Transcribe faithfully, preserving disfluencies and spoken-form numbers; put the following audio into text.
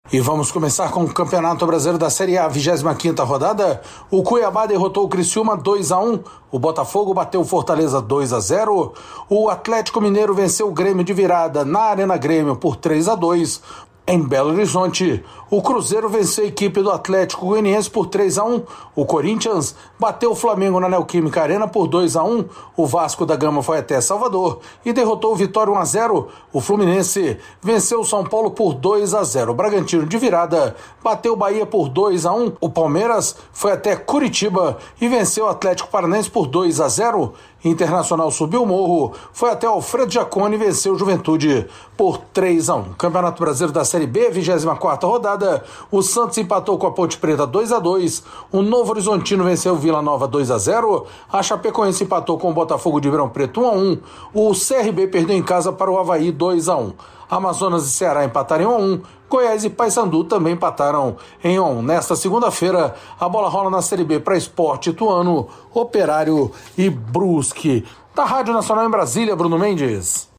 E vamos começar com o Campeonato Brasileiro da Série A, vigésima quinta rodada. O Cuiabá derrotou o Criciúma dois a um. O Botafogo bateu o Fortaleza dois a zero. O Atlético Mineiro venceu o Grêmio de virada na Arena Grêmio por três a dois. Em Belo Horizonte, o Cruzeiro venceu a equipe do Atlético Goianiense por três a um. O Corinthians bateu o Flamengo na Neoquímica Arena por dois a um. O Vasco da Gama foi até Salvador e derrotou o Vitória um a zero. O Fluminense venceu o São Paulo por dois a zero. O Bragantino de virada bateu o Bahia por dois a um. O Palmeiras foi até Curitiba e venceu o Atlético Paranaense por dois a zero. Internacional subiu o morro, foi até Alfredo Jaconi e venceu o Juventude por três a um. Campeonato Brasileiro da Série B, vigésima quarta rodada, o Santos empatou com a Ponte Preta dois a dois, o Novo Horizontino venceu o Vila Nova dois a zero, a Chapecoense empatou com o Botafogo de Ribeirão Preto um a um, o C R B perdeu em casa para o Avaí dois a um. Amazonas e Ceará empataram em um a um, Goiás e Paysandu também empataram em um a um. Nesta segunda-feira, a bola rola na Série B para Sport Ituano, Operário e Brusque. Da Rádio Nacional em Brasília, Bruno Mendes.